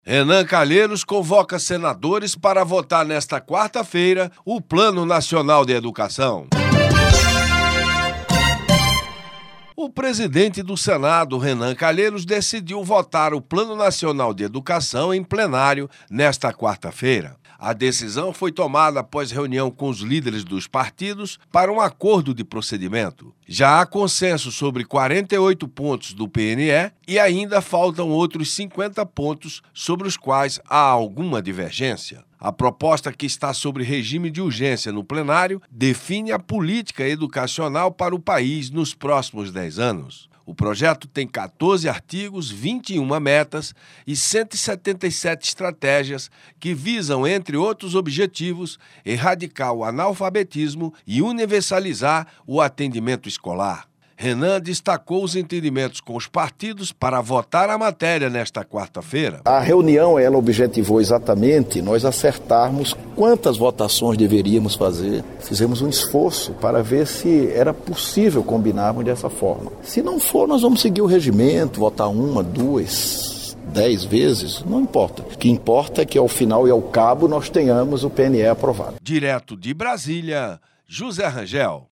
Renan Calheiros convoca senadores para votar nesta quarta-feira o Plano Nacional de Educação. O presidente do Senado, Renan Calheiros, decidiu votar o Plano Nacional de Educação em plenário nesta quarta-feira. A decisão foi tomada após reunião com os líderes dos partidos para um acordo de procedimento. Já há consenso sobre 48 pontos do PNE e ainda faltam outros 50 pontos sobre os quais há alguma divergência. A proposta, que está sobre regime de urgência no plenário, define a política educacional para o país nos próximos 10 anos. O projeto tem 14 artigos, 21 metas e 177 estratégias que visam, entre outros objetivos, erradicar o analfabetismo e universalizar o atendimento escolar. Renan destacou os entendimentos com os partidos para votar a matéria nesta quarta-feira. A reunião, ela objetivou exatamente nós acertarmos quantas votações deveríamos fazer. Fizemos um esforço para ver se era possível combinarmos dessa forma. Se não for, nós vamos seguir o regimento, votar 1, 2, 10 vezes, não importa. O que importa é que ao final e ao cabo nós tenhamos o PNE aprovado. Direto de Brasília, José Rangel.